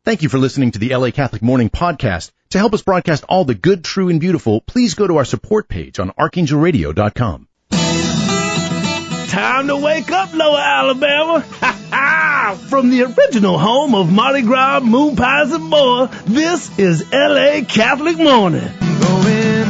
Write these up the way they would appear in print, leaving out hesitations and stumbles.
Thank you for listening to the LA Catholic Morning Podcast. To help us broadcast all the good, true, and beautiful, please go to our support page on archangelradio.com. Time to wake up, Lower Alabama. From the original home of Mardi Gras, moon pies, and more, this is LA Catholic Morning. Going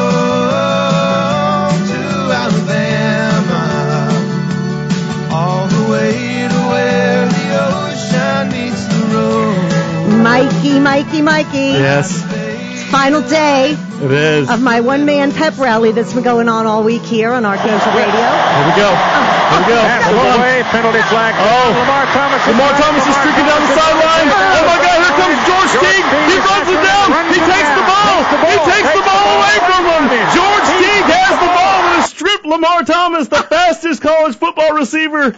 home to Alabama, all the way to where the ocean meets the road. Mikey. Yes. It's final day It is. of my one-man pep rally that's been going on all week here on Archangel Radio. Here we go. Passes away, penalty flag. Lamar Thomas is streaking down the sideline. Oh my God, here comes George Teague. He runs it down. He takes the ball. He takes the ball away from him. George Teague has the ball and has stripped Lamar Thomas, the fastest college football receiver.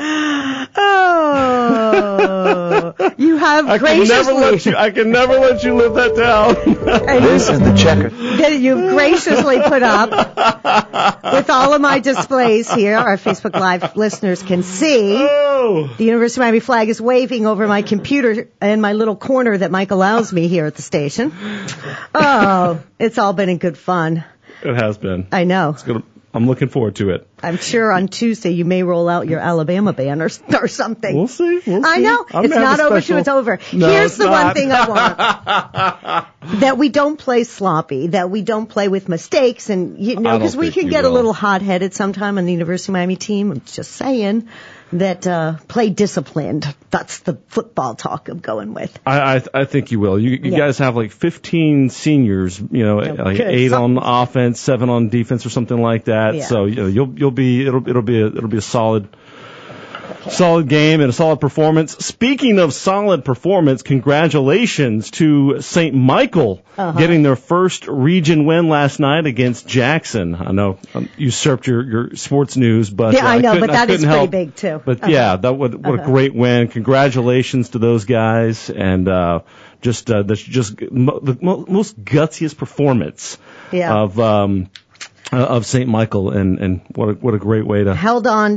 Oh, you have graciously. I can never let you live that down. This is the checker. That you've graciously put up with all of my displays here. Our Facebook Live listeners can see. Oh. The University of Miami flag is waving over my computer in my little corner that Mike allows me here at the station. Oh, it's all been in good fun. It has been. I know. I'm looking forward to it. I'm sure on Tuesday you may roll out your Alabama banner or something. We'll see. I know. It's not over till it's over. No, Here's the not. one thing I want. That we don't play sloppy, that we don't play with mistakes, and because we can get a little hot-headed sometime on the University of Miami team. I'm just saying that play disciplined. That's the football talk I'm going with. I think you will. You guys have like 15 seniors, like 8 on offense, 7 on defense, or something like that. Yeah. So it'll be a solid game and a solid performance. Speaking of solid performance, congratulations to St. Michael getting their first region win last night against Jackson. I know usurped your sports news, but I know, but that is pretty help. big too. But what a great win! Congratulations to those guys, and the most gutsiest performance of St. Michael, and what a great way to held on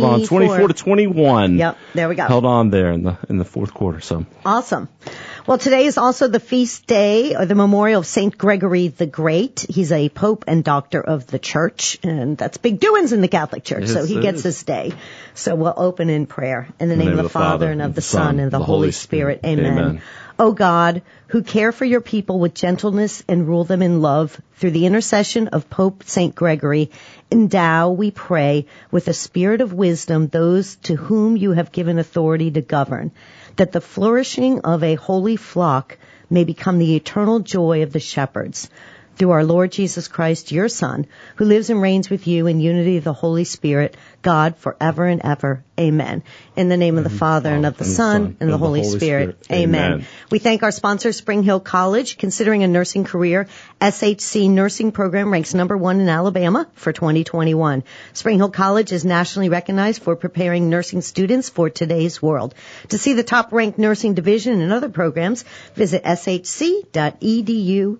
24-21. Yep, there we go. Held on there in the fourth quarter. So awesome. Well, today is also the feast day or the memorial of Saint Gregory the Great. He's a pope and doctor of the church, and that's big doings in the Catholic Church. So he gets his day. So we'll open in prayer in the name of the Father and of the Son and the Holy Spirit. Amen. O God, who care for your people with gentleness and rule them in love, through the intercession of Pope St. Gregory, endow, we pray, with a spirit of wisdom those to whom you have given authority to govern, that the flourishing of a holy flock may become the eternal joy of the shepherds. Through our Lord Jesus Christ, your Son, who lives and reigns with you in unity of the Holy Spirit, God, forever and ever. Amen. In the name of the Father and of the Son and the Holy Spirit. Amen. We thank our sponsor, Spring Hill College. Considering a nursing career, SHC nursing program ranks #1 in Alabama for 2021. Spring Hill College is nationally recognized for preparing nursing students for today's world. To see the top-ranked nursing division and other programs, visit shc.edu.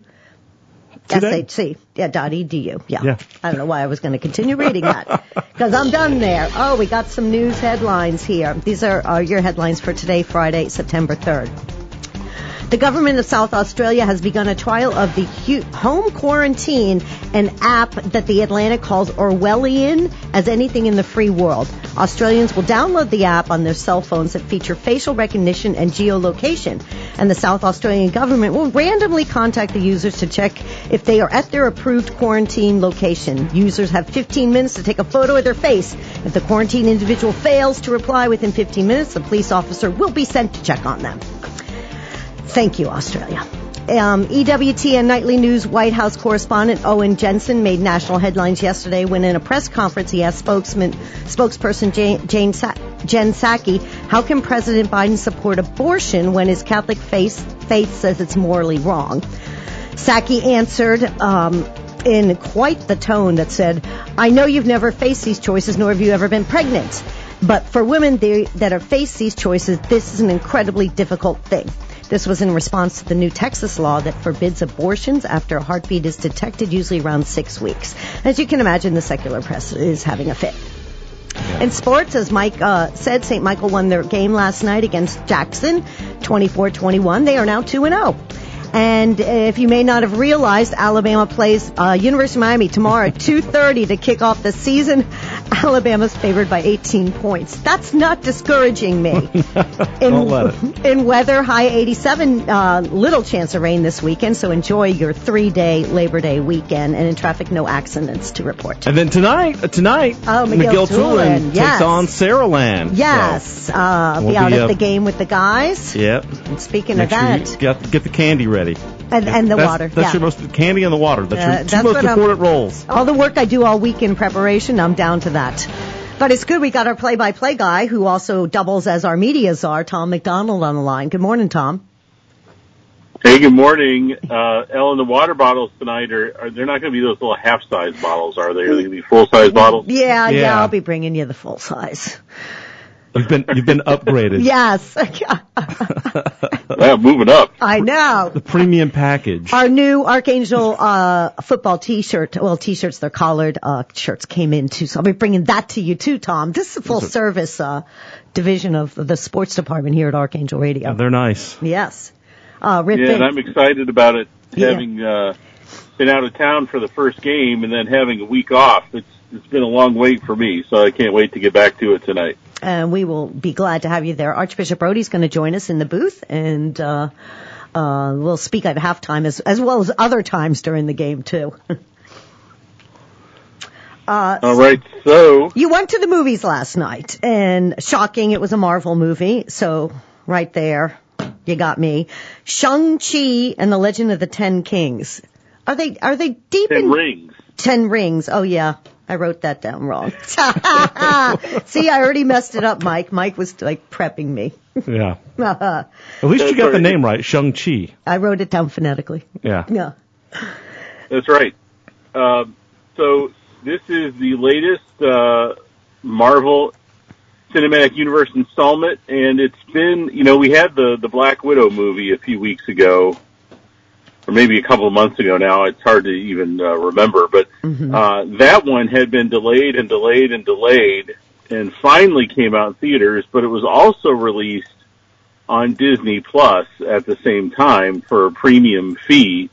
SHC, .edu. Yeah. I don't know why I was going to continue reading that, because I'm done there. Oh, we got some news headlines here. These are your headlines for today, Friday, September 3rd. The government of South Australia has begun a trial of the home quarantine, an app that the Atlantic calls Orwellian as anything in the free world. Australians will download the app on their cell phones that feature facial recognition and geolocation. And the South Australian government will randomly contact the users to check if they are at their approved quarantine location. Users have 15 minutes to take a photo of their face. If the quarantine individual fails to reply within 15 minutes, a police officer will be sent to check on them. Thank you, Australia. EWTN Nightly News White House correspondent Owen Jensen made national headlines yesterday when in a press conference he asked spokesperson Jen Psaki, how can President Biden support abortion when his Catholic faith says it's morally wrong? Psaki answered in quite the tone that said, I know you've never faced these choices, nor have you ever been pregnant. But for women that have faced these choices, this is an incredibly difficult thing. This was in response to the new Texas law that forbids abortions after a heartbeat is detected, usually around 6 weeks. As you can imagine, the secular press is having a fit. In sports, as Mike said, St. Michael won their game last night against Jackson. 24-21. They are now 2-0. And if you may not have realized, Alabama plays University of Miami tomorrow at 2:30 to kick off the season. Alabama's favored by 18 points. That's not discouraging me. Don't let it. In weather, high 87, little chance of rain this weekend, so enjoy your 3-day Labor Day weekend. And in traffic, no accidents to report. And then tonight, McGill-Toolen yes. takes on Saraland. Yes, So be out at the game with the guys. Yep. And speaking Make of sure that, you get the candy ready. and the water. That's your most candy and the water. That's your two most what important roles. All the work I do all week in preparation, I'm down to that. But it's good we got our play-by-play guy who also doubles as our media czar, Tom McDonald, on the line. Good morning, Tom. Hey, good morning. Ellen, the water bottles tonight are they're not going to be those little half-size bottles, are they? Are they going to be full-size bottles? Yeah, I'll be bringing you the full size. You've been upgraded. Yes. Yeah, moving up. I know. The premium package. Our new Archangel football T-shirt, T-shirts, they're collared shirts came in too, so I'll be bringing that to you too, Tom. This is a full-service division of the sports department here at Archangel Radio. Yeah, they're nice. Yes. And I'm excited about it, having been out of town for the first game and then having a week off. It's been a long wait for me, so I can't wait to get back to it tonight. And we will be glad to have you there. Archbishop Brody's going to join us in the booth, and we'll speak at halftime as well as other times during the game, too. All right, so you went to the movies last night, and shocking, it was a Marvel movie, so right there, you got me. Shang-Chi and the Legend of the Ten Kings. Are they deep in... 10 rings. 10 rings, oh yeah. I wrote that down wrong. See, I already messed it up, Mike. Mike was like prepping me. Yeah. At least you got the name right, Shang-Chi. I wrote it down phonetically. Yeah. Yeah. That's right. So this is the latest Marvel Cinematic Universe installment, and it's been, we had the Black Widow movie a few weeks ago, or maybe a couple of months ago now. It's hard to even remember, but that one had been delayed and delayed and delayed, and finally came out in theaters, but it was also released on Disney Plus at the same time for a premium fee.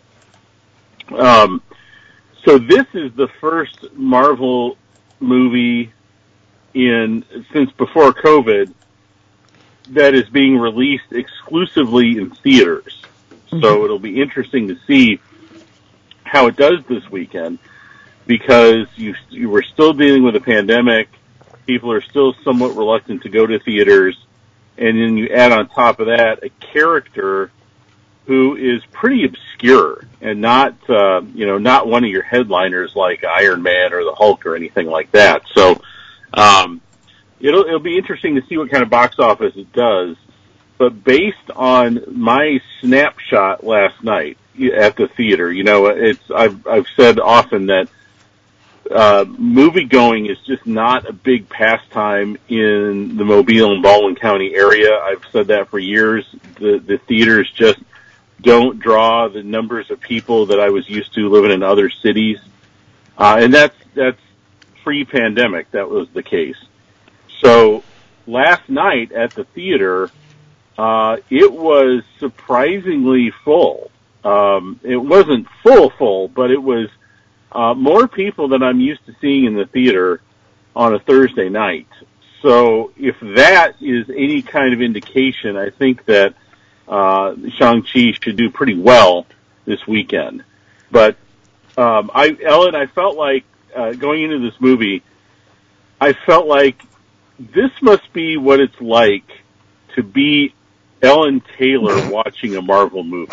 So this is the first Marvel movie since before COVID that is being released exclusively in theaters. So it'll be interesting to see how it does this weekend, because you were still dealing with a pandemic. People are still somewhat reluctant to go to theaters. And then you add on top of that a character who is pretty obscure and not one of your headliners like Iron Man or the Hulk or anything like that. So, it'll be interesting to see what kind of box office it does. But based on my snapshot last night at the theater, I've said often that movie going is just not a big pastime in the Mobile and Baldwin County area. I've said that for years. The theaters just don't draw the numbers of people that I was used to living in other cities, and that's pre-pandemic. That was the case. So last night at the theater, it was surprisingly full. It wasn't full, but it was more people than I'm used to seeing in the theater on a Thursday night. So if that is any kind of indication, I think that Shang-Chi should do pretty well this weekend. But Ellen, I felt like going into this movie, I felt like this must be what it's like to be Ellen Taylor watching a Marvel movie.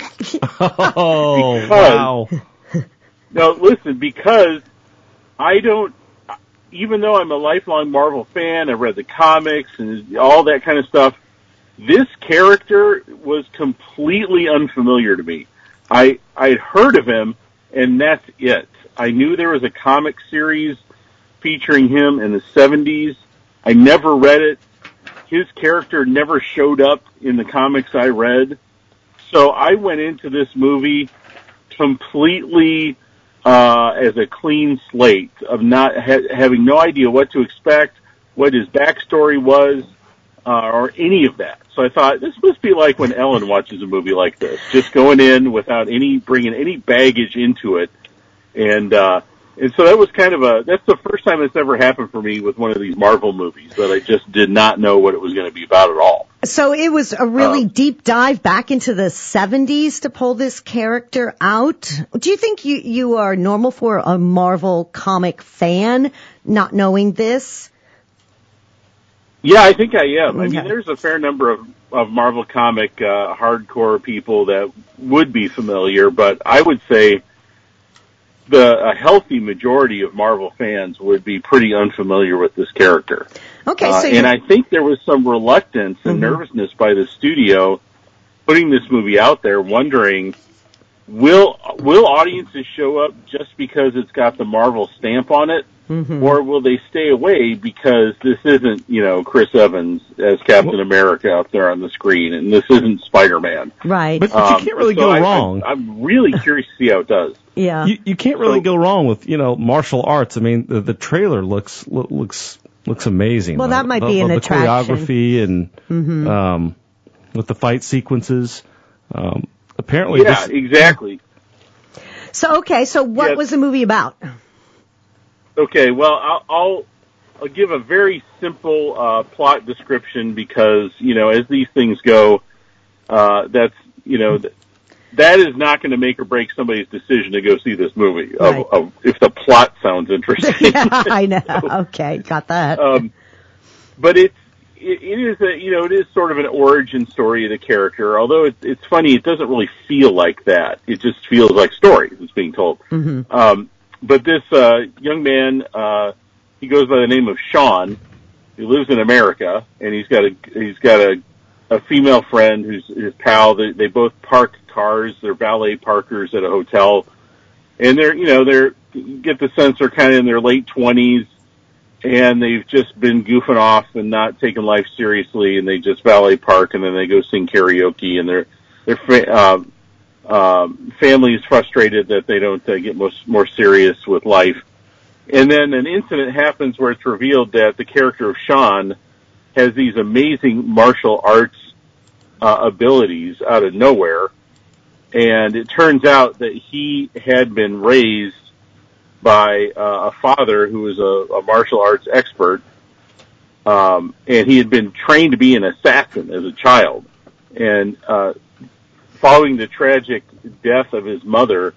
Wow. No, listen, because even though I'm a lifelong Marvel fan, I've read the comics and all that kind of stuff, this character was completely unfamiliar to me. I'd heard of him, and that's it. I knew there was a comic series featuring him in the 70s. I never read it. His character never showed up in the comics I read. So I went into this movie completely as a clean slate of not having no idea what to expect, what his backstory was. or any of that. So I thought, this must be like when Ellen watches a movie like this, just going in without bringing any baggage into it. And so that was that's the first time it's ever happened for me with one of these Marvel movies, that I just did not know what it was going to be about at all. So it was a really deep dive back into the 70s to pull this character out. Do you think you are normal for a Marvel comic fan, not knowing this? Yeah, I think I am. Okay. I mean, there's a fair number of Marvel comic hardcore people that would be familiar, but I would say a healthy majority of Marvel fans would be pretty unfamiliar with this character. Okay, so and I think there was some reluctance and nervousness by the studio putting this movie out there, wondering, will audiences show up just because it's got the Marvel stamp on it? Or will they stay away because this isn't, Chris Evans as Captain America out there on the screen, and this isn't Spider-Man. Right. But you can't really go wrong. I'm really curious to see how it does. Yeah. You can't really go wrong with, martial arts. I mean, the trailer looks amazing. Well, that might be an attraction. The choreography and with the fight sequences. Apparently, exactly. So what was the movie about? Okay, well, I'll give a very simple plot description because, as these things go, that is not going to make or break somebody's decision to go see this movie, right, if the plot sounds interesting. Yeah, I know. Okay, got that. But it is sort of an origin story of the character, although it's funny, it doesn't really feel like that. It just feels like story that's being told. But this young man, he goes by the name of Sean. He lives in America, and he's got a female friend who's his pal. They both park cars. They're valet parkers at a hotel, and they're you get the sense they're kind of in their late 20s, and they've just been goofing off and not taking life seriously, and they just valet park, and then they go sing karaoke, and their family is frustrated that they don't get more serious with life. And then an incident happens where it's revealed that the character of Sean has these amazing martial arts abilities out of nowhere. And it turns out that he had been raised by a father who was a martial arts expert. And he had been trained to be an assassin as a child. And following the tragic death of his mother,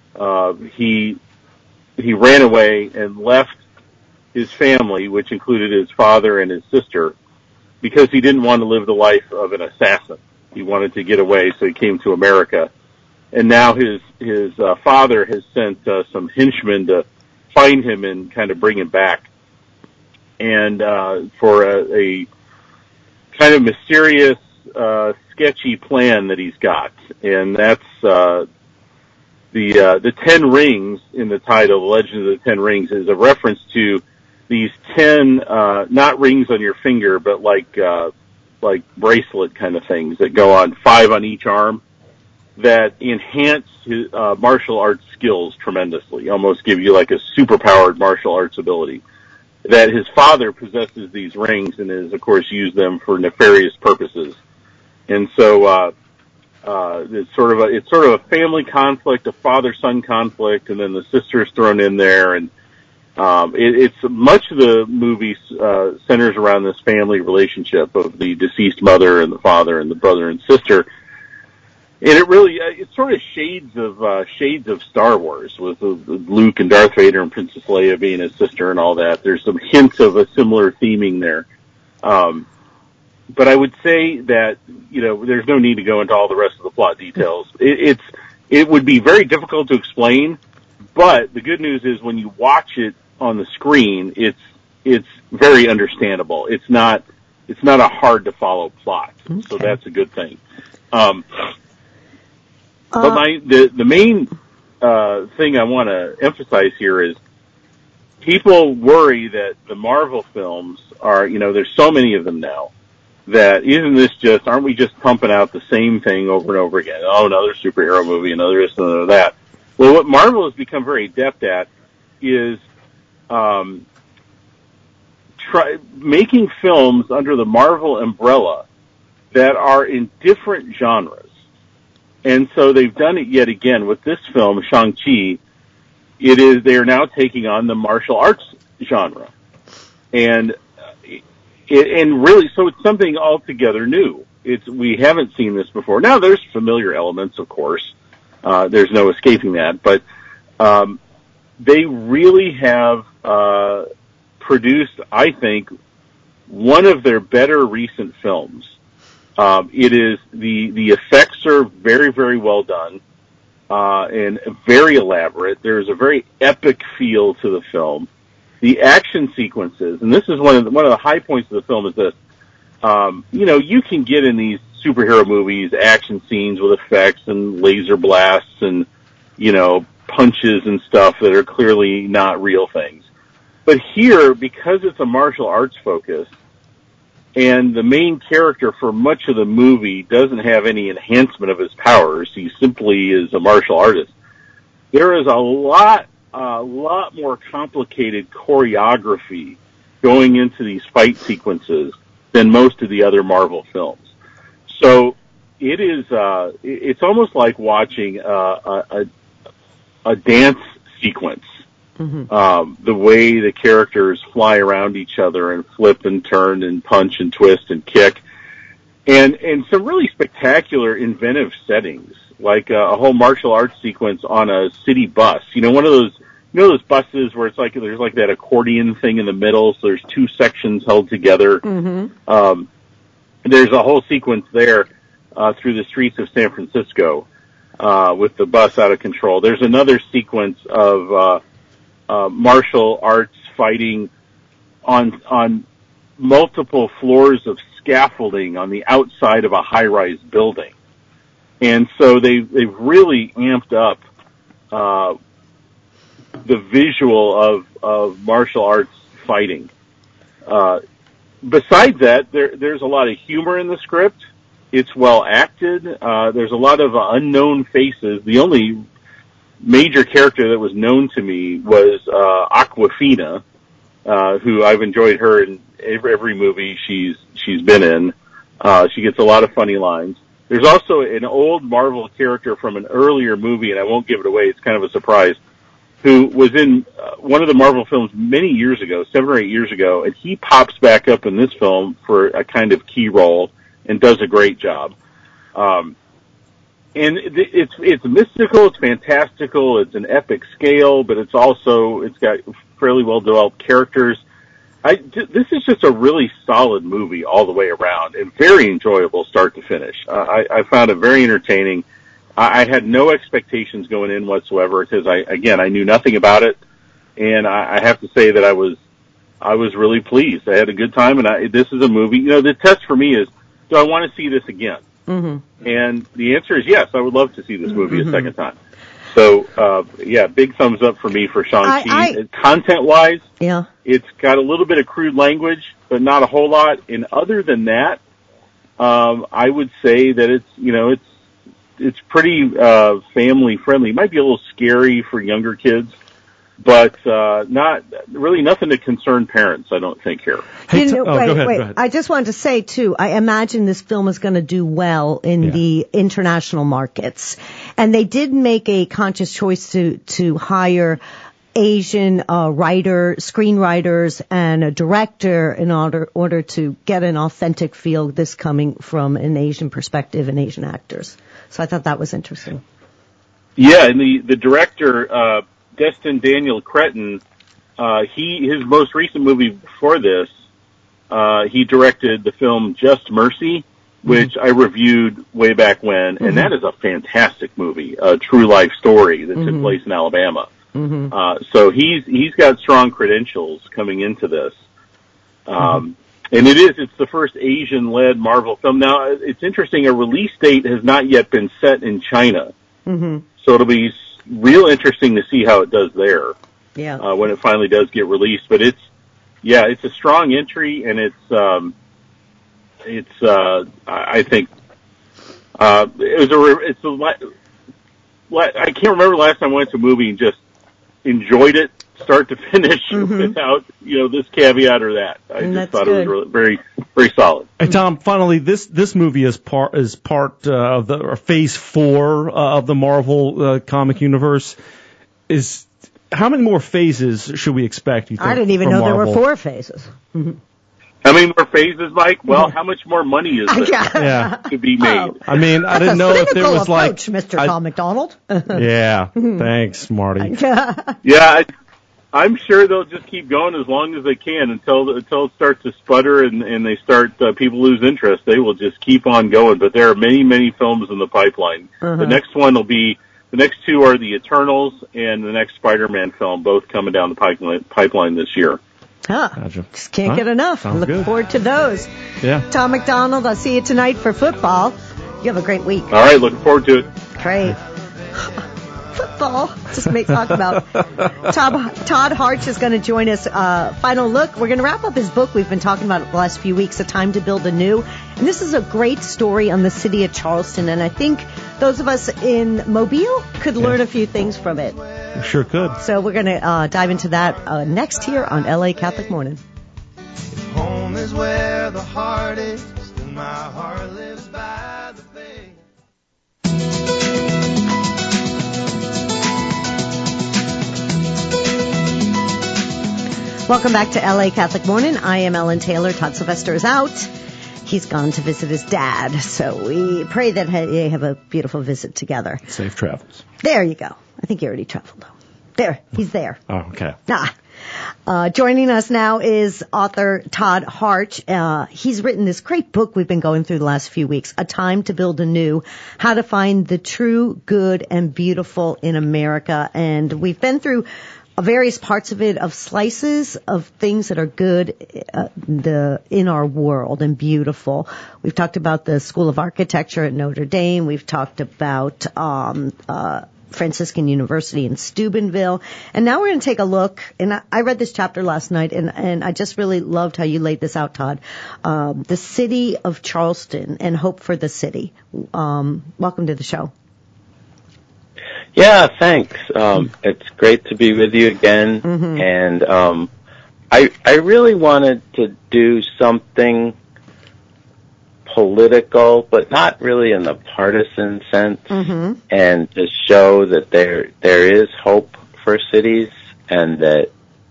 he ran away and left his family, which included his father and his sister, because he didn't want to live the life of an assassin. He wanted to get away, so he came to America. And now his father has sent some henchmen to find him and kind of bring him back. And for a kind of mysterious, sketchy plan that he's got, and that's the 10 rings in the title. The Legend of the 10 Rings is a reference to these 10 not rings on your finger, but like bracelet kind of things that go on, 5 on each arm, that enhance his martial arts skills tremendously, almost give you like a superpowered martial arts ability. That his father possesses these rings and has, of course, used them for nefarious purposes. And so it's sort of a family conflict, a father-son conflict, and then the sister's thrown in there, and it's much of the movie centers around this family relationship of the deceased mother and the father and the brother and sister. And it really, it's sort of shades of Star Wars, with Luke and Darth Vader and Princess Leia being his sister and all that. There's some hints of a similar theming there. But I would say that, there's no need to go into all the rest of the plot details. It would be very difficult to explain, but the good news is when you watch it on the screen, it's very understandable. It's not a hard to follow plot. Okay. So that's a good thing. But the main thing I want to emphasize here is people worry that the Marvel films are, there's so many of them now, that aren't we just pumping out the same thing over and over again? Oh, another superhero movie, another this, another that. Well, what Marvel has become very adept at is making films under the Marvel umbrella that are in different genres. And so they've done it yet again with this film, Shang-Chi. They are now taking on the martial arts genre. And really, so it's something altogether new. We haven't seen this before. Now, there's familiar elements, of course. There's no escaping that. But they really have produced, I think, one of their better recent films. It is the effects are very, very well done and very elaborate. There's a very epic feel to the film. The action sequences, and this is one of the high points of the film, is that you can get in these superhero movies action scenes with effects and laser blasts and punches and stuff that are clearly not real things. But here, because it's a martial arts focus, and the main character for much of the movie doesn't have any enhancement of his powers, he simply is a martial artist, there is a lot more complicated choreography going into these fight sequences than most of the other Marvel films. So it's almost like watching a dance sequence. Mm-hmm. The way the characters fly around each other and flip and turn and punch and twist and kick, and some really spectacular, inventive settings, like a whole martial arts sequence on a city bus. One of those, those buses where it's like there's like that accordion thing in the middle, so there's two sections held together. Mm-hmm. There's a whole sequence there through the streets of San Francisco with the bus out of control. There's another sequence of martial arts fighting on multiple floors of scaffolding on the outside of a high-rise building. And so they've really amped up the visual of martial arts fighting. Besides that, there's a lot of humor in the script. It's well acted. There's a lot of unknown faces. The only major character that was known to me was Awkwafina, who I've enjoyed her in every movie she's been in. She gets a lot of funny lines. There's also an old Marvel character from an earlier movie, and I won't give it away, it's kind of a surprise, who was in one of the Marvel films many years ago, 7 or 8 years ago, and he pops back up in this film for a kind of key role and does a great job. And it's mystical, it's fantastical, it's an epic scale, but it's got fairly well developed characters. This is just a really solid movie all the way around and very enjoyable start to finish. I found it very entertaining. I had no expectations going in whatsoever because I knew nothing about it, and I have to say that I was really pleased. I had a good time, and this is a movie. The test for me is, do I want to see this again? Mm-hmm. And the answer is yes. I would love to see this movie a second time. So, big thumbs up for me for Shang-Chi. Content-wise, it's got a little bit of crude language, but not a whole lot. And other than that, I would say that it's pretty family-friendly. It might be a little scary for younger kids, but not really nothing to concern parents, I don't think, here. Wait. Go ahead. I just wanted to say, too, I imagine this film is going to do well in the international markets. And they did make a conscious choice to hire Asian screenwriters, and a director in order to get an authentic feel, this coming from an Asian perspective and Asian actors. So I thought that was interesting. Yeah, and the director, Destin Daniel Cretton, his most recent movie before this, he directed the film Just Mercy, which I reviewed way back when, and that is a fantastic movie, a true life story that took place in Alabama. So he's got strong credentials coming into this. And it's the first Asian-led Marvel film. Now, it's interesting, a release date has not yet been set in China. So it'll be real interesting to see how it does there. When it finally does get released. But it's a strong entry, and I think, I can't remember the last time I went to a movie and just enjoyed it start to finish without, this caveat or that. I just thought it was really, very, very solid. Hey, Tom, finally, this movie is part of the phase 4 of the Marvel comic universe. How many more phases should we expect, you think? I didn't even know there were 4 phases. How many more phases, Mike? Well, how much more money is there to be made? I mean, I didn't know if there was approach, Mr. Tom McDonald. Yeah, thanks, Marty. Yeah, I'm sure they'll just keep going as long as they can until it starts to sputter and they start people lose interest. They will just keep on going. But there are many, many films in the pipeline. The next one will be. The next 2 are the Eternals and the next Spider-Man film, both coming down the pipeline this year. Gotcha. Just can't get enough. Look forward to those. Yeah. Tom McDonald, I'll see you tonight for football. You have a great week. All right, looking forward to it. Great. Football. Just make talk about. Todd Hart is going to join us. Final look. We're going to wrap up his book we've been talking about the last few weeks, A Time to Build Anew. And this is a great story on the city of Charleston. And I think those of us in Mobile could learn a few things from it. We sure could. So we're going to dive into that next here on LA Catholic Morning. Home is where the heart is, and my heart lives by the bay. Welcome back to LA Catholic Morning. I am Ellen Taylor. Todd Sylvester is out. He's gone to visit his dad, so we pray that they have a beautiful visit together. Safe travels. There you go. I think he already traveled, though. There, he's there. Oh, okay. Joining us now is author Todd Hart. He's written this great book we've been going through the last few weeks, A Time to Build Anew, How to Find the True, Good, and Beautiful in America. And we've been through various parts of it, of slices of things that are good in our world and beautiful. We've talked about the School of Architecture at Notre Dame. We've talked about Franciscan University in Steubenville. And now we're going to take a look, and I read this chapter last night, and I just really loved how you laid this out, Todd. The city of Charleston and hope for the city. Welcome to the show. Yeah, thanks. It's great to be with you again. And I really wanted to do something political, but not really in the partisan sense, and to show that there is hope for cities, and that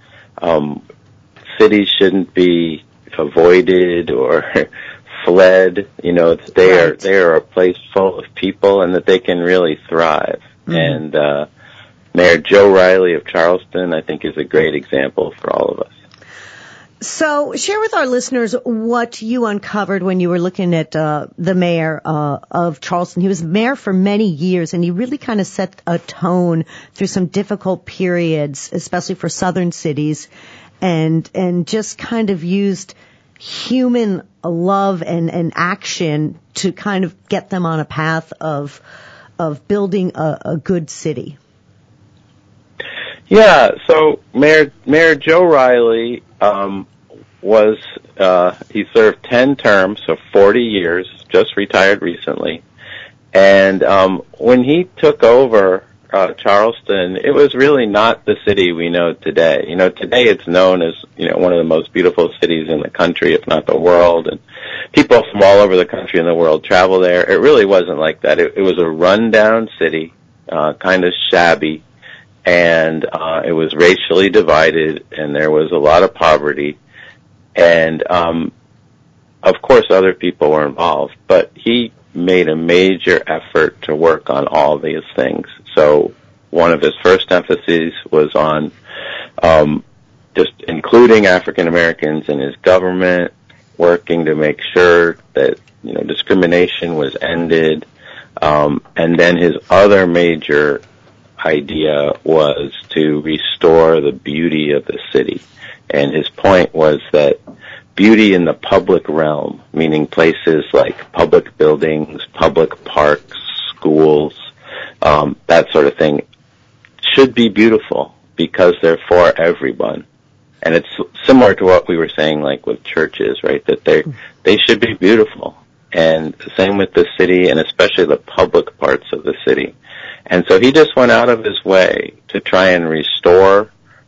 cities shouldn't be avoided or fled. That they are a place full of people, and that they can really thrive. And Mayor Joe Riley of Charleston, I think, is a great example for all of us. So share with our listeners what you uncovered when you were looking at the mayor of Charleston. He was mayor for many years, and he really kind of set a tone through some difficult periods, especially for southern cities, and just kind of used human love and action to kind of get them on a path of building a good city. Yeah, so Mayor Joe Riley he served 10 terms, so 40 years, just retired recently. And when he took over Charleston, it was really not the city we know today. Today it's known as, one of the most beautiful cities in the country, if not the world, and people from all over the country and the world travel there. It really wasn't like that. It was a rundown city, kind of shabby, and it was racially divided, and there was a lot of poverty, and of course other people were involved, but he made a major effort to work on all these things. So one of his first emphases was on just including African Americans in his government, working to make sure that discrimination was ended, and then his other major idea was to restore the beauty of the city. And his point was that beauty in the public realm, meaning places like public buildings, public parks, schools, that sort of thing, should be beautiful because they're for everyone. And it's similar to what we were saying, like with churches, right? That they should be beautiful. And the same with the city, and especially the public parts of the city. And so he just went out of his way to try and restore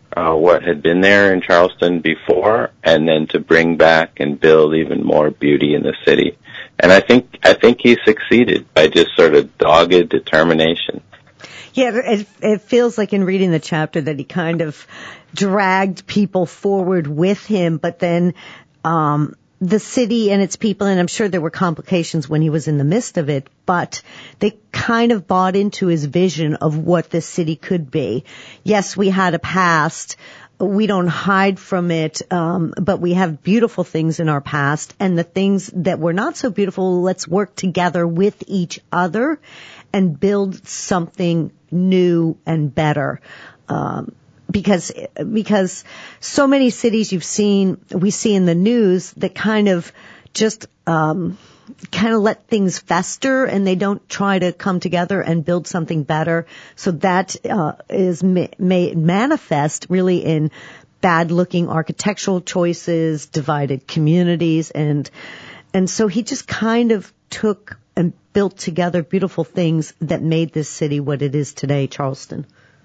what had been there in Charleston before, and then to bring back and build even more beauty in the city. And I think he succeeded by just sort of dogged determination. Yeah, it feels like in reading the chapter that he kind of dragged people forward with him, but then the city and its people, and I'm sure there were complications when he was in the midst of it, but they kind of bought into his vision of what this city could be. Yes, we had a past. We don't hide from it, but we have beautiful things in our past, and the things that were not so beautiful, let's work together with each other and build something new and better. Because so many cities we see in the news that kind of just, kind of let things fester and they don't try to come together and build something better. So that, is made manifest really in bad looking architectural choices, divided communities, and so he just kind of took and built together beautiful things that made this city what it is today, Charleston.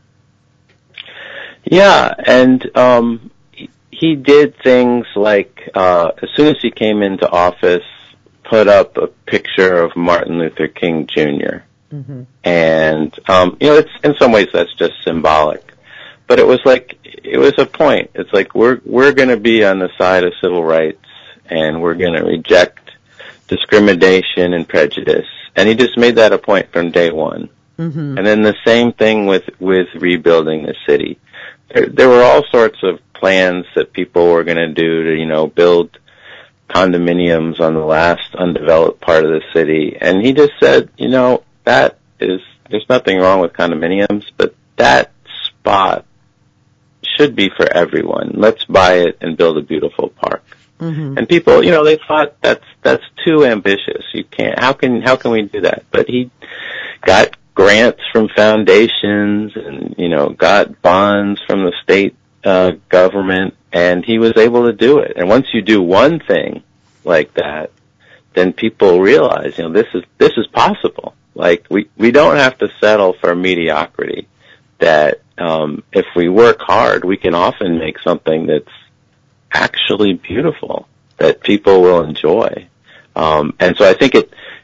Yeah, and he did things like as soon as he came into office, put up a picture of Martin Luther King Jr. Mm-hmm. And it's in some ways that's just symbolic, but it was a point. It's like we're going to be on the side of civil rights, and we're going to reject discrimination and prejudice. And he just made that a point from day one. Mm-hmm. And then the same thing with rebuilding the city. There were all sorts of plans that people were going to do to, build condominiums on the last undeveloped part of the city. And he just said, there's nothing wrong with condominiums, but that spot should be for everyone. Let's buy it and build a beautiful park. Mm-hmm. And people, they thought that's too ambitious. You can't, how can we do that? But he got grants from foundations and, got bonds from the state government, and he was able to do it. And once you do one thing like that, then people realize, this is possible. Like, we don't have to settle for mediocrity. That if we work hard, we can often make something that's actually beautiful, that people will enjoy. And so I think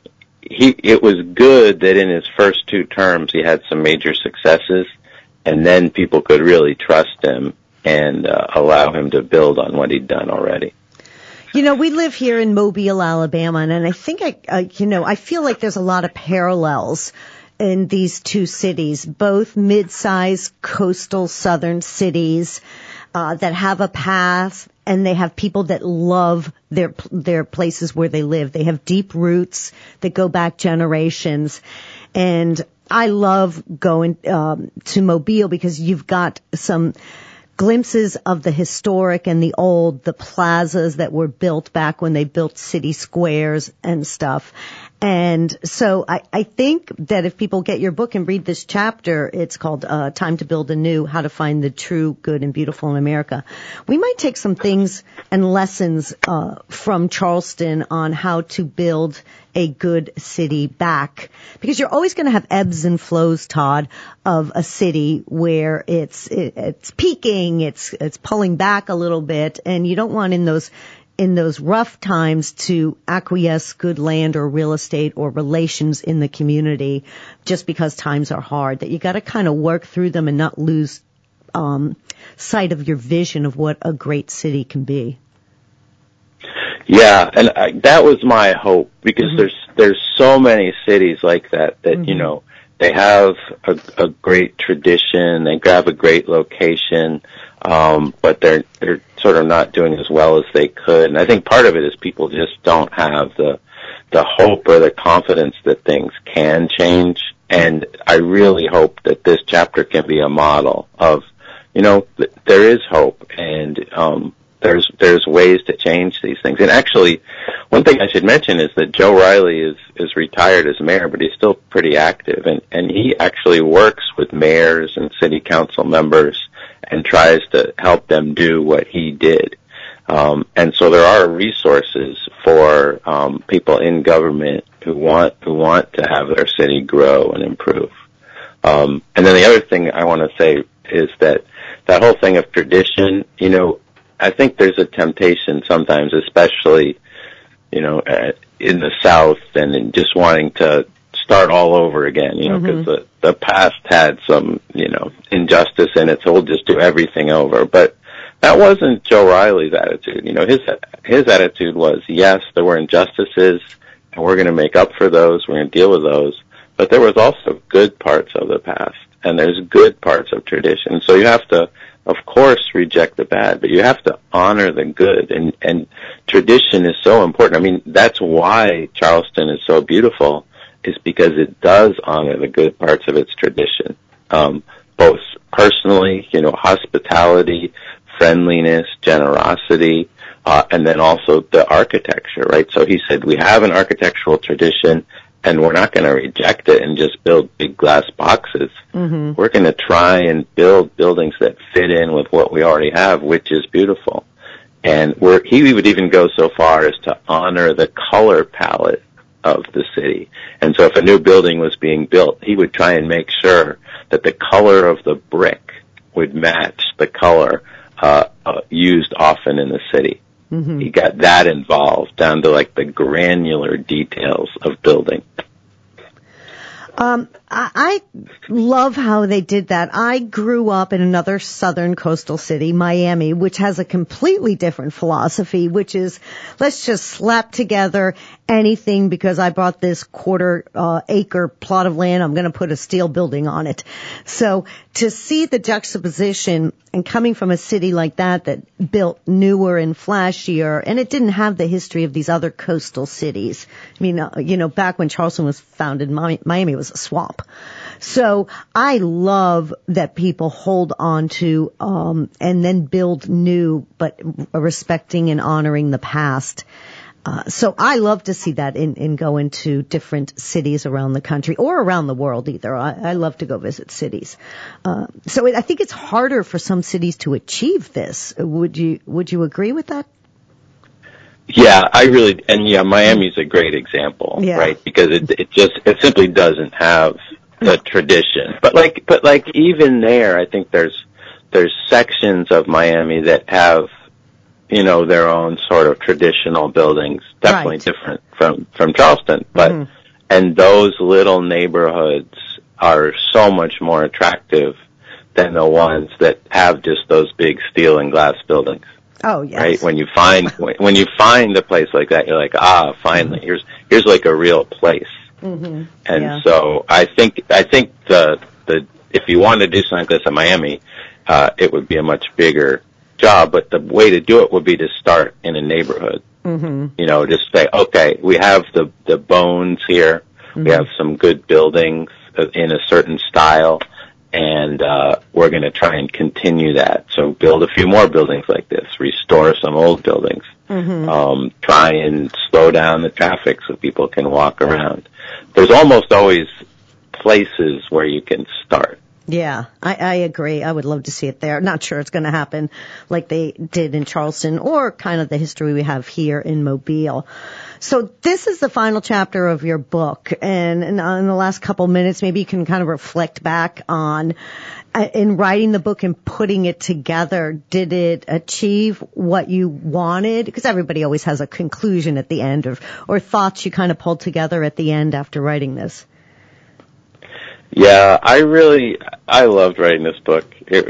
it was good that in his first 2 terms he had some major successes, and then people could really trust him and allow him to build on what he'd done already. We live here in Mobile, Alabama, and I think I feel like there's a lot of parallels in these 2 cities, both mid-sized coastal southern cities that have a past, and they have people that love their places where they live. They have deep roots that go back generations. And I love going to Mobile because you've got some glimpses of the historic and the old, the plazas that were built back when they built city squares and stuff. And so I think that if people get your book and read this chapter, it's called Time to Build Anew, How to Find the True, Good, and Beautiful in America. We might take some things and lessons from Charleston on how to build a good city back. Because you're always going to have ebbs and flows, Todd, of a city where it's peaking, it's pulling back a little bit, and you don't want in those rough times to acquiesce good land or real estate or relations in the community just because times are hard, that you got to kind of work through them and not lose sight of your vision of what a great city can be. Yeah, and that was my hope, because mm-hmm. there's so many cities like that mm-hmm. They have a great tradition, they have a great location, but they're sort of not doing as well as they could. And I think part of it is people just don't have the hope or the confidence that things can change. And I really hope that this chapter can be a model of, there is hope, and there's ways to change these things. And actually, one thing I should mention is that Joe Riley is retired as mayor, but he's still pretty active, and he actually works with mayors and city council members and tries to help them do what he did. And so there are resources for people in government who want to have their city grow and improve. And then the other thing I want to say is that that whole thing of tradition, you know, I think there's a temptation sometimes, especially, you know, in the South and in just wanting to start all over again, you know, because the past had some, you know, injustice in it, so we'll just do everything over. But that wasn't Joe Riley's attitude. You know, his attitude was, yes, there were injustices, and we're going to make up for those, we're going to deal with those, but there was also good parts of the past, and there's good parts of tradition. So you have to, of course, reject the bad, but you have to honor the good, and tradition is so important. I mean, that's why Charleston is so beautiful, is because it does honor the good parts of its tradition, both personally, you know, hospitality, friendliness, generosity, and then also the architecture, right? So he said, we have an architectural tradition, and we're not going to reject it and just build big glass boxes. We're going to try and build buildings that fit in with what we already have, which is beautiful. And he would even go so far as to honor the color palette of the city. And so if a new building was being built, he would try and make sure that the color of the brick would match the color used often in the city. He got that involved down to like the granular details of building. I love how they did that. I grew up in another southern coastal city, Miami, which has a completely different philosophy, which is let's just slap together anything because I bought this quarter acre plot of land. I'm going to put a steel building on it. So to see the juxtaposition and coming from a city like that built newer and flashier, and it didn't have the history of these other coastal cities. I mean, you know, back when Charleston was founded, Miami was a swamp. So I love that people hold on to and then build new, but respecting and honoring the past. So I love to see that in going to different cities around the country or around the world either. I love to go visit cities. So I think it's harder for some cities to achieve this. Would you agree with that? Yeah, Miami's a great example, right? Because it simply doesn't have the tradition. But even there, I think there's sections of Miami that have, you know, their own sort of traditional buildings, definitely different from Charleston. But and those little neighborhoods are so much more attractive than the ones that have just those big steel and glass buildings. Oh, yes. Right? When you find a place like that, you're like, finally, here's like a real place. And so I think the if you wanted to do something like this in Miami, it would be a much bigger job, but the way to do it would be to start in a neighborhood. You know, just say, okay, we have the bones here. We have some good buildings in a certain style, and we're going to try and continue that. So build a few more buildings like this, restore some old buildings, try and slow down the traffic so people can walk around. There's almost always places where you can start. Yeah, I agree. I would love to see it there. Not sure it's going to happen like they did in Charleston or kind of the history we have here in Mobile. So this is the final chapter of your book. And in the last couple minutes, maybe you can kind of reflect back on in writing the book and putting it together. Did it achieve what you wanted? Because everybody always has a conclusion at the end or thoughts you kind of pulled together at the end after writing this. Yeah, I loved writing this book. It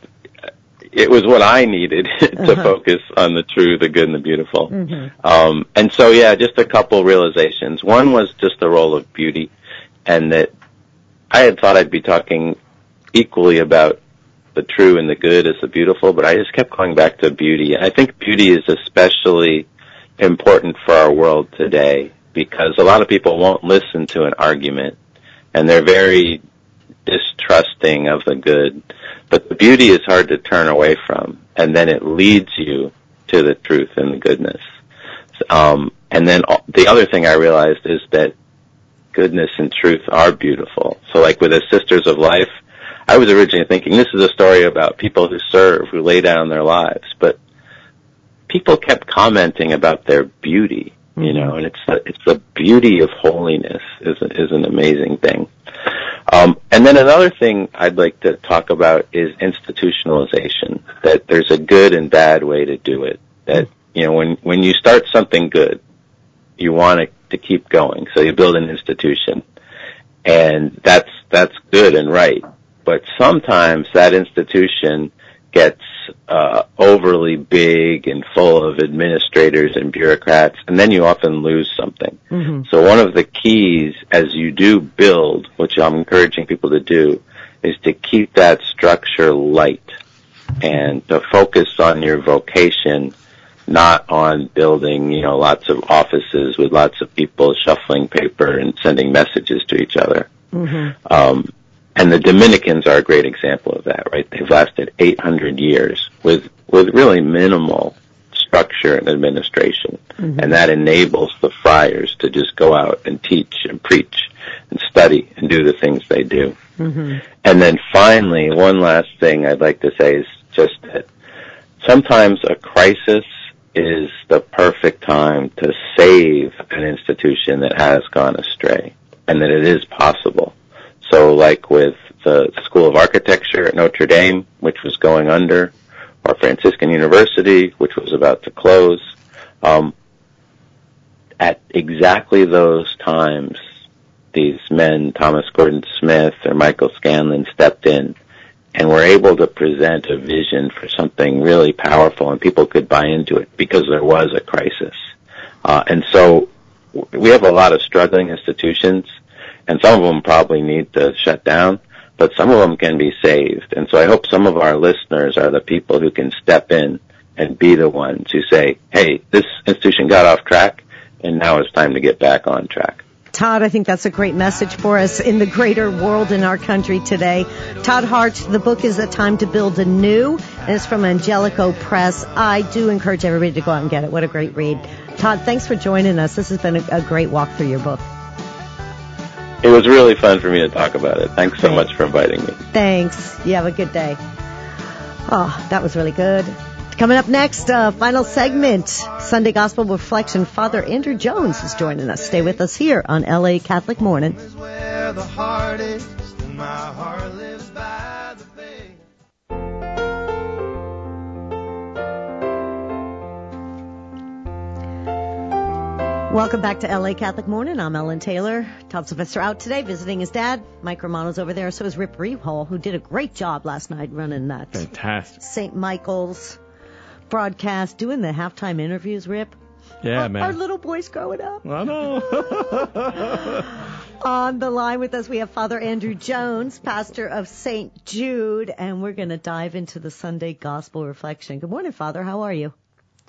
was what I needed to focus on the true, the good, and the beautiful. And so, just a couple realizations. One was just the role of beauty, and that I had thought I'd be talking equally about the true and the good as the beautiful, but I just kept going back to beauty. And I think beauty is especially important for our world today because a lot of people won't listen to an argument. And they're very distrusting of the good. But the beauty is hard to turn away from, and then it leads you to the truth and the goodness. And then the other thing I realized is that goodness and truth are beautiful. So like with the Sisters of Life, I was originally thinking this is a story about people who serve, who lay down their lives. But people kept commenting about their beauty. You know, and it's the beauty of holiness is an amazing thing. And then another thing I'd like to talk about is institutionalization, that there's a good and bad way to do it. That, when you start something good, you want it to keep going, so you build an institution. And that's good and right. But sometimes that institution gets overly big and full of administrators and bureaucrats, and then you often lose something. Mm-hmm. So one of the keys as you do build, which I'm encouraging people to do, is to keep that structure light and to focus on your vocation, not on building, lots of offices with lots of people shuffling paper and sending messages to each other. Mm-hmm. And the Dominicans are a great example of that, right? They've lasted 800 years with really minimal structure and administration. Mm-hmm. And that enables the friars to just go out and teach and preach and study and do the things they do. Mm-hmm. And then finally, one last thing I'd like to say is just that sometimes a crisis is the perfect time to save an institution that has gone astray, and that it is possible. So like with the School of Architecture at Notre Dame, which was going under, or Franciscan University, which was about to close, at exactly those times, these men, Thomas Gordon Smith or Michael Scanlon, stepped in and were able to present a vision for something really powerful, and people could buy into it because there was a crisis. And so we have a lot of struggling institutions, and some of them probably need to shut down, but some of them can be saved. And so I hope some of our listeners are the people who can step in and be the ones who say, hey, this institution got off track, and now it's time to get back on track. Todd, I think that's a great message for us in the greater world in our country today. Todd Hart, the book is A Time to Build Anew, and it's from Angelico Press. I do encourage everybody to go out and get it. What a great read. Todd, thanks for joining us. This has been a great walk through your book. It was really fun for me to talk about it. Thanks so much for inviting me. Thanks. You have a good day. Oh, that was really good. Coming up next, final segment, Sunday Gospel Reflection. Father Andrew Jones is joining us. Stay with us here on LA Catholic Morning. Where the heart is, and my heart lives by the bay. Welcome back to LA Catholic Morning. I'm Ellen Taylor. Todd Sylvester out today visiting his dad. Mike Romano's over there. So is Rip Rehall, who did a great job last night running that. Fantastic. St. Michael's broadcast, doing the halftime interviews, Rip. Yeah, man. Our little boys growing up. I know. On the line with us, we have Father Andrew Jones, pastor of St. Jude, and we're going to dive into the Sunday Gospel Reflection. Good morning, Father. How are you?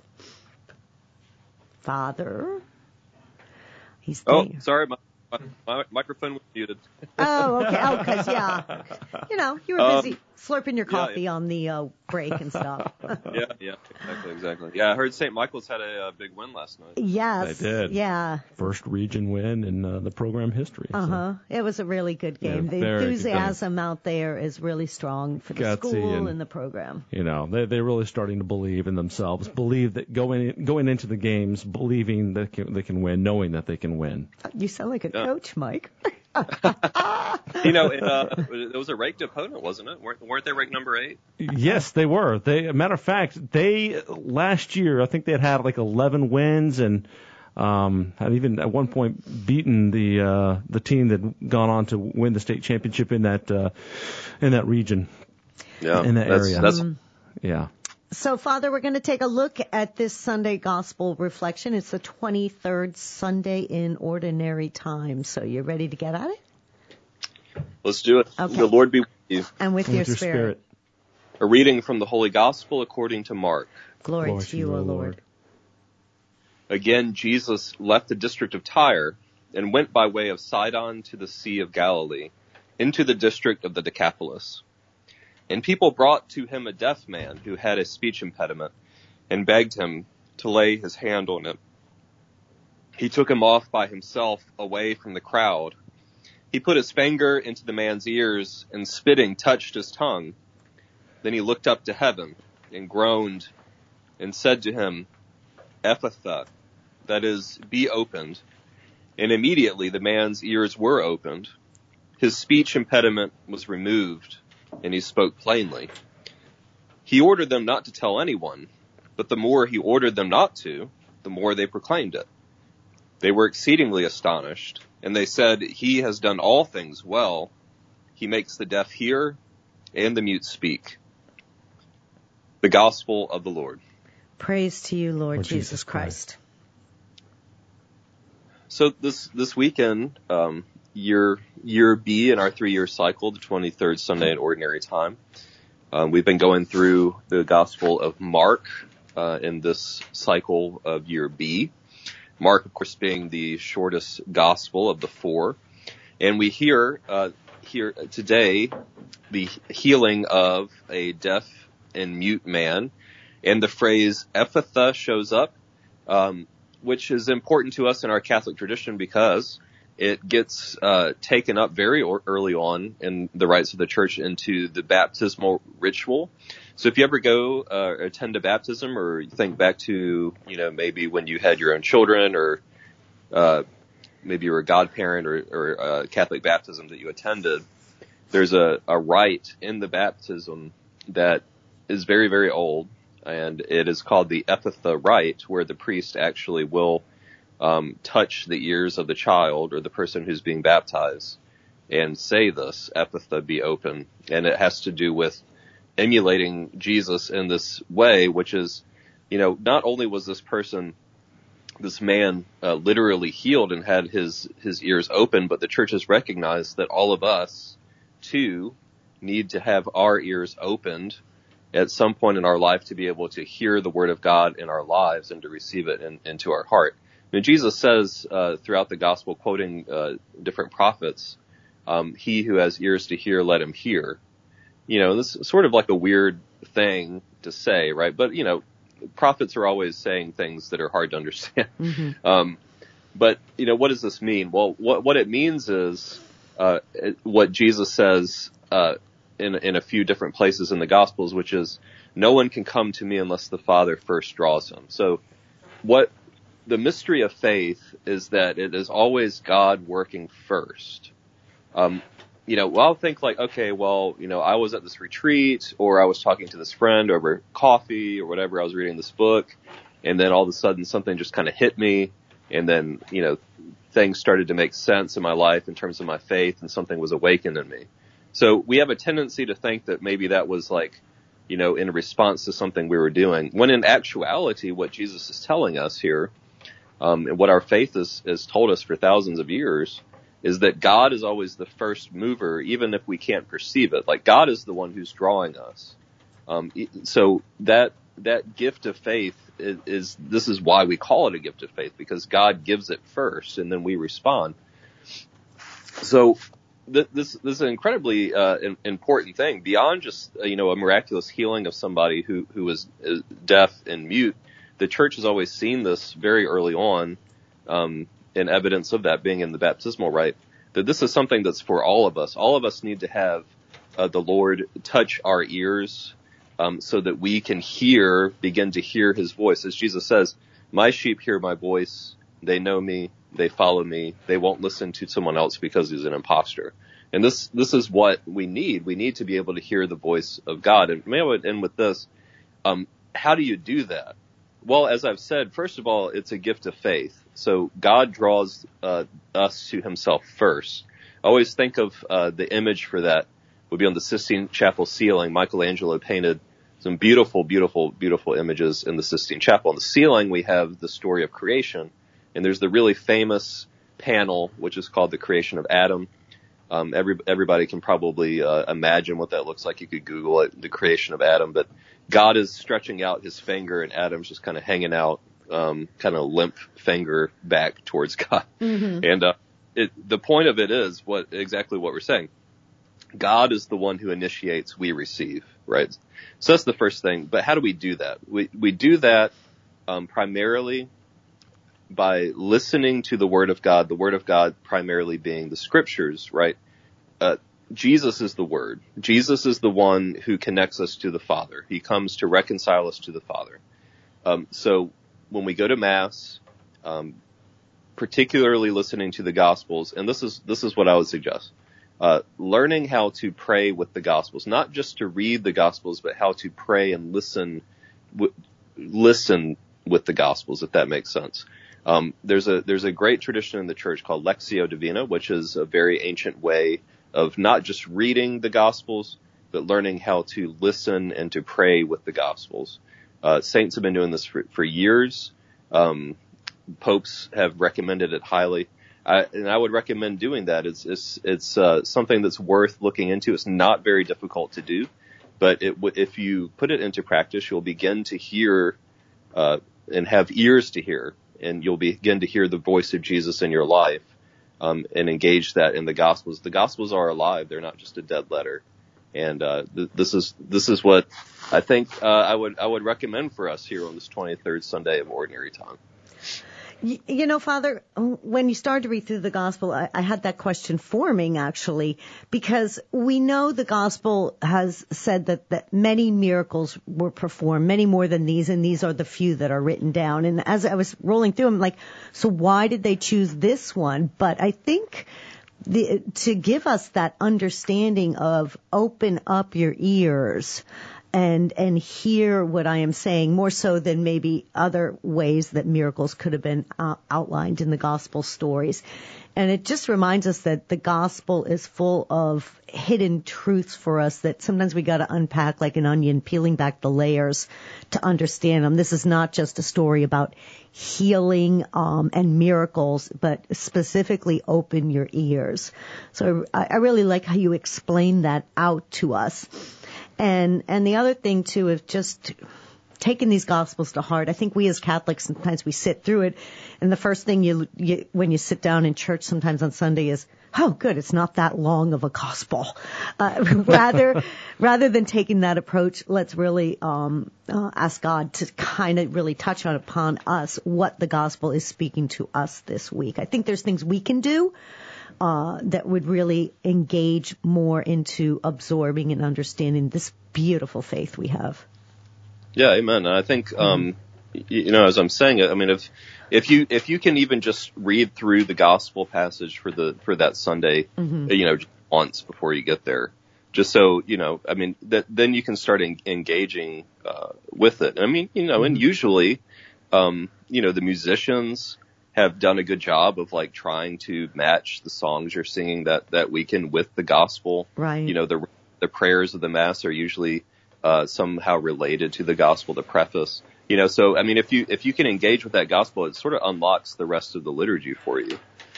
Father? He's there. Oh, sorry, my microphone was muted. Oh, okay. Oh, because, yeah. You were busy slurping your coffee on the break and stuff. Yeah, exactly. Yeah, I heard St. Michael's had a big win last night. Yes. They did. Yeah. First region win in the program history. Uh-huh. So. It was a really good game. The enthusiasm out there is really strong for the school and the program. They're really starting to believe in themselves, believe that going into the games, believing that they can win, knowing that they can win. You sound like a coach, Mike. It was a ranked opponent, wasn't it? Weren't they ranked number 8? Yes, they were. Matter of fact, last year, I think they had like 11 wins and had even at one point beaten the team that had gone on to win the state championship in that region. Yeah, in that area. Yeah. So, Father, we're going to take a look at this Sunday Gospel Reflection. It's the 23rd Sunday in Ordinary Time. So, you ready to get at it? Let's do it. Okay. The Lord be with you. And with your spirit. A reading from the Holy Gospel according to Mark. Glory to you, O Lord. Again, Jesus left the district of Tyre and went by way of Sidon to the Sea of Galilee, into the district of the Decapolis. And people brought to him a deaf man who had a speech impediment and begged him to lay his hand on it. He took him off by himself away from the crowd. He put his finger into the man's ears and spitting touched his tongue. Then he looked up to heaven and groaned and said to him, Ephphatha, that is, be opened. And immediately the man's ears were opened, His speech impediment was removed, and he spoke plainly. He ordered them not to tell anyone, but the more he ordered them not to, the more they proclaimed it. They were exceedingly astonished, and they said, "He has done all things well. He makes the deaf hear and the mute speak." The Gospel of the Lord. Praise to you, Lord Jesus Christ. So this weekend, year B in our 3-year cycle, the 23rd Sunday in Ordinary Time, we've been going through the Gospel of Mark in this cycle of year B. Mark, of course, being the shortest gospel of the 4. And we hear here today the healing of a deaf and mute man. And the phrase Ephphatha shows up, which is important to us in our Catholic tradition because it gets taken up very early on in the rites of the church into the baptismal ritual. So if you ever go attend a baptism, or you think back to, maybe when you had your own children, or maybe you were a godparent or a Catholic baptism that you attended, there's a rite in the baptism that is very, very old, and it is called the Ephphatha rite, where the priest actually will touch the ears of the child or the person who's being baptized and say this, Ephphatha, be open. And it has to do with emulating Jesus in this way, which is, not only was this man literally healed and had his ears open, but the church has recognized that all of us, too, need to have our ears opened at some point in our life to be able to hear the word of God in our lives and to receive it into our heart. And Jesus says throughout the gospel, quoting different prophets, he who has ears to hear, let him hear. This is sort of like a weird thing to say, right? But, prophets are always saying things that are hard to understand. Mm-hmm. But, what does this mean? Well, what it means is what Jesus says in a few different places in the Gospels, which is, no one can come to me unless the Father first draws him. So what the mystery of faith is that it is always God working first. I'll think like, okay, well, I was at this retreat, or I was talking to this friend over coffee or whatever. I was reading this book, and then all of a sudden something just kind of hit me, and then, things started to make sense in my life in terms of my faith, and something was awakened in me. So we have a tendency to think that maybe that was like, in response to something we were doing, when in actuality, what Jesus is telling us here, and what our faith has told us for thousands of years, is that God is always the first mover, even if we can't perceive it. Like, God is the one who's drawing us. So that gift of faith this is why we call it a gift of faith, because God gives it first, and then we respond. So this is an incredibly important thing beyond just a miraculous healing of somebody who was deaf and mute. The church has always seen this very early on, and evidence of that being in the baptismal rite, that this is something that's for all of us. All of us need to have the Lord touch our ears so that we can begin to hear his voice. As Jesus says, my sheep hear my voice, they know me, they follow me, they won't listen to someone else because he's an imposter. And this is what we need. We need to be able to hear the voice of God. And maybe I would end with this. How do you do that? Well, as I've said, first of all, it's a gift of faith. So God draws us to himself first. I always think of the image for that would be on the Sistine Chapel ceiling. Michelangelo painted some beautiful, beautiful, beautiful images in the Sistine Chapel. On the ceiling, we have the story of creation. And there's the really famous panel, which is called the creation of Adam. Everybody can probably imagine what that looks like. You could Google it, the creation of Adam. But God is stretching out his finger, and Adam's just kind of hanging out, kind of limp finger back towards God. Mm-hmm. And the point of it is exactly what we're saying. God is the one who initiates, we receive, right? So that's the first thing. But how do we do that? We do that primarily by listening to the Word of God, the Word of God primarily being the Scriptures, right? Jesus is the Word. Jesus is the one who connects us to the Father. He comes to reconcile us to the Father. So when we go to Mass, particularly listening to the Gospels, and this is what I would suggest. learning how to pray with the Gospels, not just to read the Gospels, but how to pray and listen with the Gospels, if that makes sense. There's a great tradition in the church called Lectio Divina, which is a very ancient way of not just reading the Gospels, but learning how to listen and to pray with the Gospels. Saints have been doing this for years. Popes have recommended it highly. And I would recommend doing that. It's something that's worth looking into. It's not very difficult to do, but if you put it into practice, you'll begin to hear, and have ears to hear, and you'll begin to hear the voice of Jesus in your life, and engage that in the Gospels. The Gospels are alive. They're not just a dead letter. And, this is what I think, I would recommend for us here on this 23rd Sunday of Ordinary Time. You know, Father, when you started to read through the gospel, I had that question forming, actually, because we know the gospel has said that many miracles were performed, many more than these, and these are the few that are written down. And as I was rolling through them, like, so why did they choose this one? But I think to give us that understanding of open up your ears and hear what I am saying, more so than maybe other ways that miracles could have been outlined in the gospel stories. And it just reminds us that the gospel is full of hidden truths for us that sometimes we got to unpack like an onion, peeling back the layers to understand them. This is not just a story about healing and miracles, but specifically open your ears. So I really like how you explain that out to us. And the other thing, too, is just taking these Gospels to heart. I think we as Catholics, sometimes we sit through it, and the first thing you when you sit down in church sometimes on Sunday is, oh, good, it's not that long of a Gospel. Rather than taking that approach, let's really ask God to kind of really touch upon us what the Gospel is speaking to us this week. I think there's things we can do that would really engage more into absorbing and understanding this beautiful faith we have. Yeah, amen. And I think, as I'm saying it, I mean, if you can even just read through the gospel passage for that Sunday, once before you get there, just so, I mean, then you can start engaging, with it. I mean, and usually, the musicians have done a good job of like trying to match the songs you're singing that weekend with the gospel. Right. The prayers of the Mass are usually somehow related to the gospel, the preface. So I mean, if you can engage with that gospel, it sort of unlocks the rest of the liturgy for you.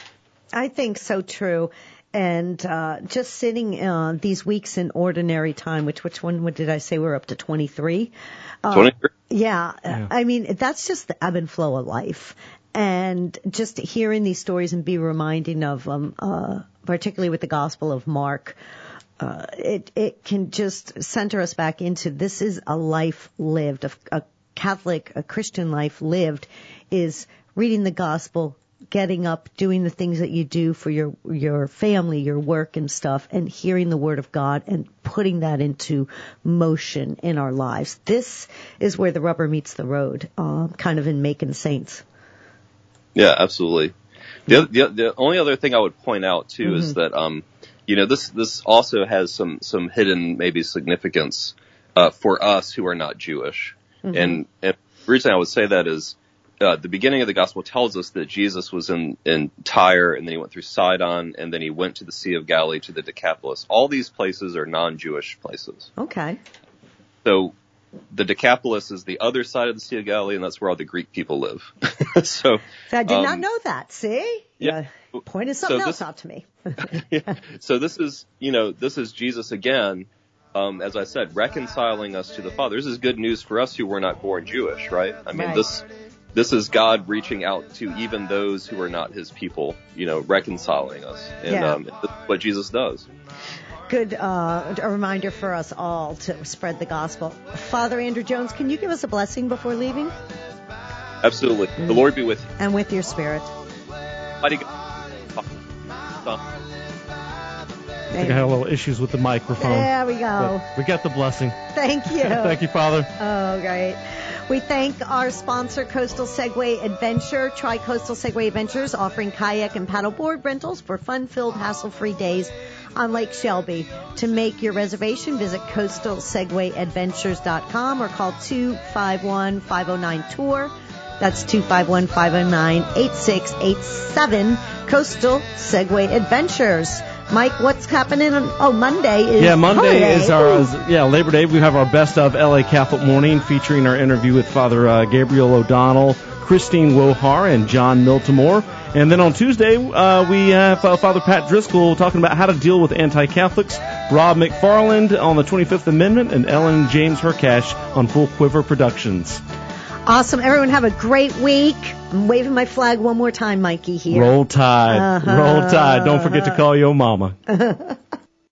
I think so, true. And just sitting these weeks in ordinary time, which one did I say we're up to 23? 23. Yeah. I mean, that's just the ebb and flow of life. And just hearing these stories and be reminding of them, particularly with the Gospel of Mark, it can just center us back into this is a life lived, a Christian life lived is reading the Gospel, getting up, doing the things that you do for your family, your work and stuff, and hearing the Word of God and putting that into motion in our lives. This is where the rubber meets the road, kind of in making saints. Yeah, absolutely. The only other thing I would point out too is that this also has some hidden maybe significance for us who are not Jewish. And the reason I would say that is the beginning of the gospel tells us that Jesus was in Tyre, and then he went through Sidon, and then he went to the Sea of Galilee to the Decapolis. All these places are non-Jewish places. Okay. So the Decapolis is the other side of the Sea of Galilee, and that's where all the Greek people live. So I did not know that. See? Yeah. Pointed something else out to me. So this is Jesus again, as I said, reconciling us to the Father. This is good news for us who were not born Jewish, right? I mean, this is God reaching out to even those who are not his people, reconciling us. And that's what Jesus does. Good a reminder for us all to spread the gospel. Father Andrew Jones, can you give us a blessing before leaving? Absolutely. The Lord be with you. And with your spirit. I think I had a little issues with the microphone. There we go. We got the blessing. Thank you. Thank you, Father. Oh, great. We thank our sponsor, Coastal Segway Adventure. Try Coastal Segway Adventures, offering kayak and paddleboard rentals for fun-filled, hassle-free days on Lake Shelby. To make your reservation, visit coastalsegwayadventures.com or call 251-509-TOUR. That's 251-509-8687. Coastal Segway Adventures. Mike, what's happening on Monday is Monday holiday. is our Labor Day. We have our Best of LA Catholic Morning featuring our interview with Father Gabriel O'Donnell, Christine Wohar, and John Miltimore. And then on Tuesday, we have Father Pat Driscoll talking about how to deal with anti-Catholics, Rob McFarland on the 25th Amendment, and Ellen James Hercash on Full Quiver Productions. Awesome. Everyone have a great week. I'm waving my flag one more time, Mikey, here. Roll Tide. Roll Tide. Don't forget to call your mama.